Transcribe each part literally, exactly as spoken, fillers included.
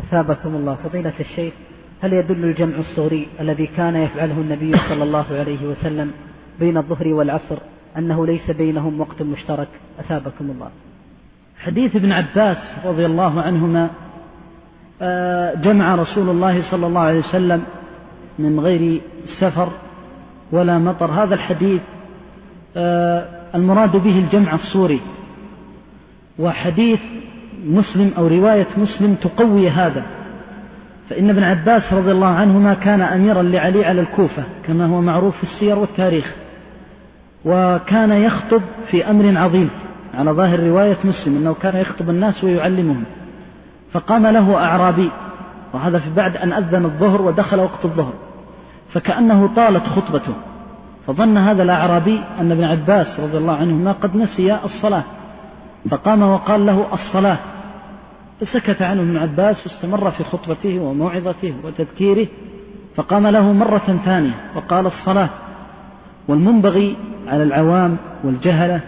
أثابكم الله. فضيلة الشيخ، هل يدل الجمع الصغري الذي كان يفعله النبي صلى الله عليه وسلم بين الظهر والعصر أنه ليس بينهم وقت مشترك؟ أثابكم الله. حديث ابن عباس رضي الله عنهما جمع رسول الله صلى الله عليه وسلم من غير سفر ولا مطر، هذا الحديث المراد به الجمع الصوري، وحديث مسلم أو رواية مسلم تقوي هذا، فإن ابن عباس رضي الله عنهما كان أميرا لعلي على الكوفة كما هو معروف في السير والتاريخ، وكان يخطب في أمر عظيم على ظاهر رواية مسلم أنه كان يخطب الناس ويعلمهم، فقام له أعرابي، وهذا في بعد أن أذن الظهر ودخل وقت الظهر، فكأنه طالت خطبته، فظن هذا الأعرابي أن ابن عباس رضي الله عنهما قد نسي الصلاة، فقام وقال له الصلاة، فسكت عنه ابن عباس واستمر في خطبته وموعظته وتذكيره، فقام له مرة ثانية وقال الصلاة. والمنبغي على العوام والجهلة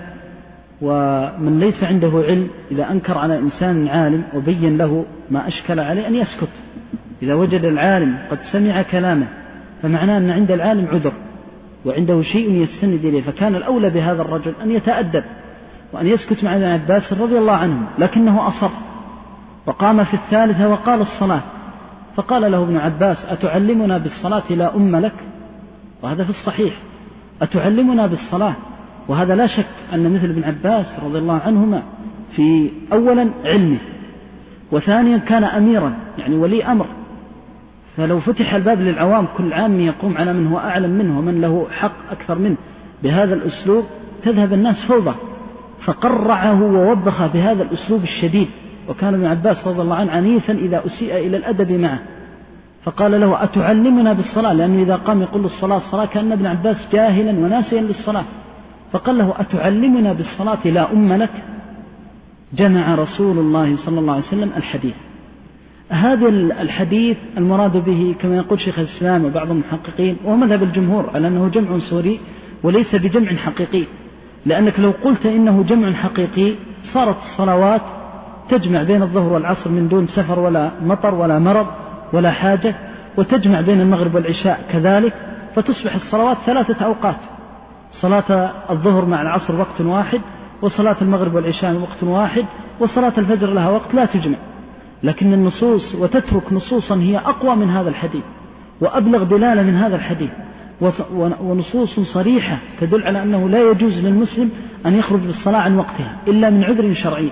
ومن ليس عنده علم إذا أنكر على إنسان عالم وبين له ما أشكل عليه أن يسكت. إذا وجد العالم قد سمع كلامه فمعناه أن عند العالم عذر وعنده شيء يستند إليه، فكان الأولى بهذا الرجل أن يتأدب وأن يسكت مع ابن عباس رضي الله عنه، لكنه أصر وقام في الثالثة وقال الصلاة، فقال له ابن عباس أتعلمنا بالصلاة لا أم لك؟ وهذا في الصحيح، أتعلمنا بالصلاة؟ وهذا لا شك أن مثل ابن عباس رضي الله عنهما في أولا علمه، وثانيا كان أميرا يعني ولي أمر، فلو فتح الباب للعوام كل عام يقوم على من هو أعلم منه ومن له حق أكثر منه بهذا الأسلوب تذهب الناس فوضى، فقرعه ووبخه بهذا الأسلوب الشديد، وكان ابن عباس رضي الله عنه عنيفا إذا أسيء إلى الأدب معه، فقال له أتعلمنا بالصلاة؟ لأنه إذا قام يقول الصلاة الصلاة كأن ابن عباس جاهلا وناسيا للصلاة، فقال له أتعلمنا بالصلاة لا أم لك؟ جمع رسول الله صلى الله عليه وسلم الحديث. هذا الحديث المراد به كما يقول شيخ الإسلام وبعض المحققين ومذهب الجمهور على أنه جمع صوري وليس بجمع حقيقي، لأنك لو قلت إنه جمع حقيقي صارت الصلوات تجمع بين الظهر والعصر من دون سفر ولا مطر ولا مرض ولا حاجة، وتجمع بين المغرب والعشاء كذلك، فتصبح الصلوات ثلاثة أوقات، صلاة الظهر مع العصر وقت واحد، وصلاة المغرب والعشاء وقت واحد، وصلاة الفجر لها وقت لا تجمع. لكن النصوص وتترك نصوصا هي أقوى من هذا الحديث وأبلغ دلالة من هذا الحديث، ونصوص صريحة تدل على أنه لا يجوز للمسلم أن يخرج بالصلاة عن وقتها إلا من عذر شرعي.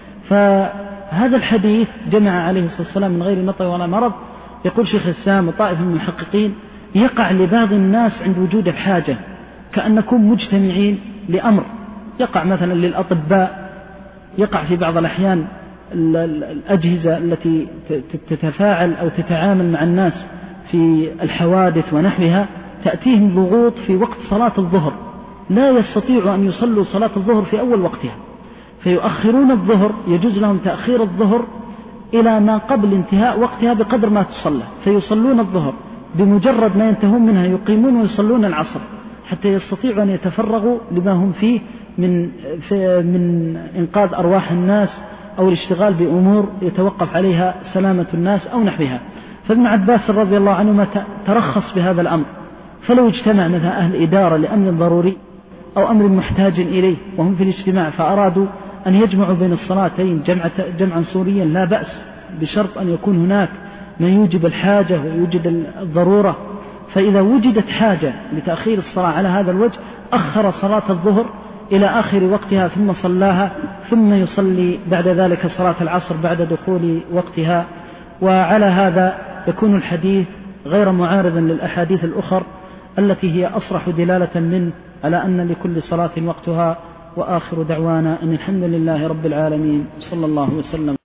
فهذا الحديث جمع عليه الصلاة والسلام من غير نطق ولا مرض. يقول شيخ الإسلام وطائف من المحققين يقع لبعض الناس عند وجود الحاجة كأنكم مجتمعين لأمر، يقع مثلا للأطباء، يقع في بعض الأحيان الأجهزة التي تتفاعل أو تتعامل مع الناس في الحوادث ونحوها، تأتيهم ضغوط في وقت صلاة الظهر لا يستطيعوا أن يصلوا صلاة الظهر في أول وقتها، فيؤخرون الظهر، يجوز لهم تأخير الظهر إلى ما قبل انتهاء وقتها بقدر ما تصلى، فيصلون الظهر بمجرد ما ينتهون منها يقيمون ويصلون العصر حتى يستطيعوا أن يتفرغوا لما هم فيه من, من إنقاذ أرواح الناس أو الاشتغال بأمور يتوقف عليها سلامة الناس أو نحوها. فابن عباس رضي الله عنهما ترخص بهذا الأمر، فلو اجتمع مثلا أهل إدارة لأمر ضروري أو أمر محتاج إليه وهم في الاجتماع فأرادوا أن يجمعوا بين الصلاتين جمعا صوريا لا بأس، بشرط أن يكون هناك ما يوجب الحاجة ويوجد الضرورة. فإذا وجدت حاجة لتأخير الصلاة على هذا الوجه أخر صلاة الظهر إلى آخر وقتها ثم صلاها، ثم يصلي بعد ذلك صلاة العصر بعد دخول وقتها. وعلى هذا يكون الحديث غير معارض للأحاديث الأخر التي هي أصرح دلالة منه على أن لكل صلاة وقتها. وآخر دعوانا أن الحمد لله رب العالمين، صلى الله وسلم.